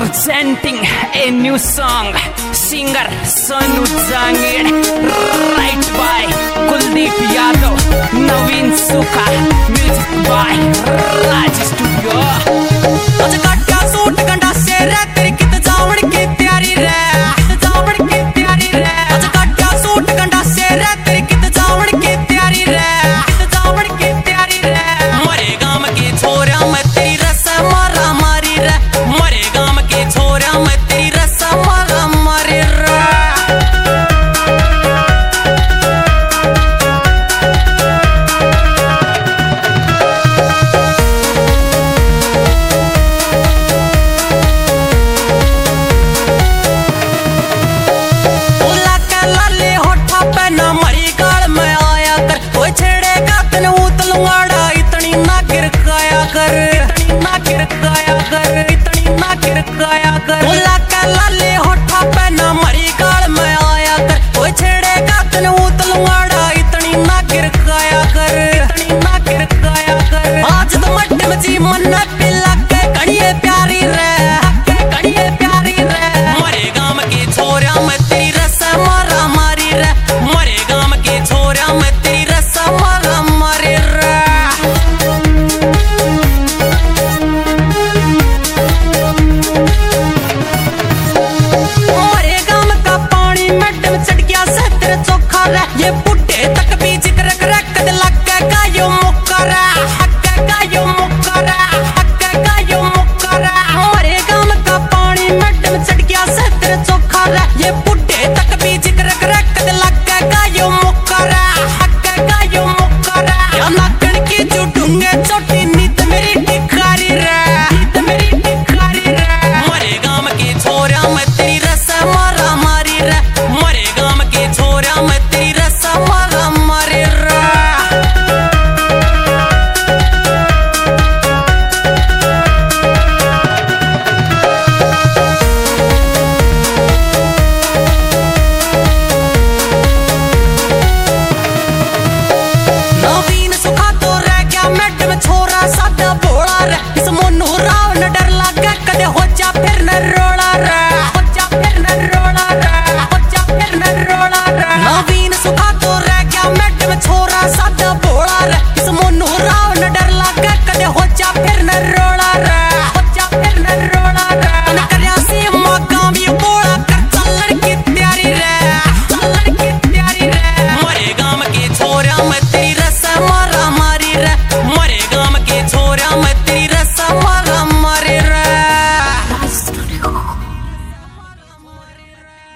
presenting a new song, singer Sonu Jangir, right by Kuldeep Yadav, Naveen Sukha, music by Raj Studio. आज काटा suit गंडा से रे तेरी कित जावड़ की प्यारी रे, जावड़ की प्यारी रे। आज काटा सूट गंडा से रे तेरी कित जावड़ की प्यारी रे, जावड़ की प्यारी रे। मरे गाम के छोरा मैं तेरी रसा मारा मारी रे, मरे गाम के छोरा मैं तेरी रसा मारा मारी रे। इतनी ना गिर गाया कर, इतनी ना गिर गाया कर।